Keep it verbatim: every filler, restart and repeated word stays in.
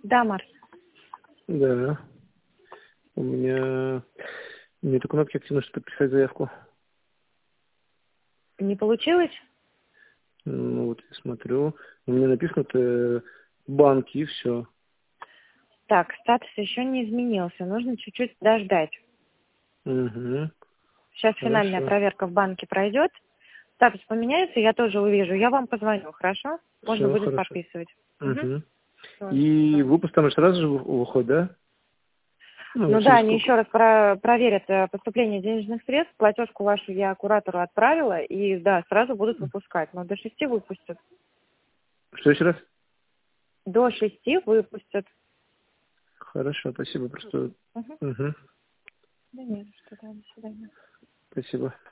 Да, Марс. Да. У меня нету кнопки активно, чтобы подписать заявку. Не получилось? Ну вот я смотрю. У меня написано это банки и все. Так, статус еще не изменился. Нужно чуть-чуть подождать. Угу. Сейчас финальная Хорошо. проверка в банке пройдет. Статус поменяется, я тоже увижу. Я вам позвоню, хорошо? Можно Все, будет хорошо. подписывать. Угу. Угу. Всё, И да. выпуск там сразу же вы- выходит, да? Ну, Ну да, через они сколько? еще раз про- проверят э, поступление денежных средств. Платежку вашу я куратору отправила, и да, сразу будут выпускать. Но до шести выпустят. Что еще раз? До шести выпустят. Хорошо, спасибо. Просто. Угу. Угу. Да нет, что там, до свидания. Спасибо.